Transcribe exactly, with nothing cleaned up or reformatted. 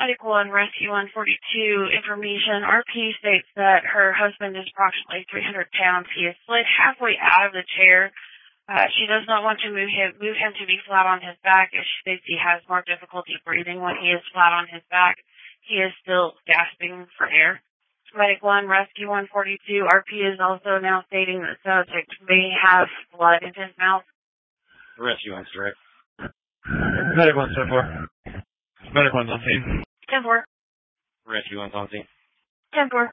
Medic one, Rescue one forty-two, information. R P states that her husband is approximately three hundred pounds. He is slid halfway out of the chair. Uh, she does not want to move him, move him to be flat on his back, as she states he has more difficulty breathing when he is flat on his back. He is still gasping for air. Medic one, Rescue one forty-two, R P is also now stating that the subject may have blood in his mouth. Rescue one's direct. Medic one's ten four. Medic one's on scene. ten four. Rescue one's on scene. ten four.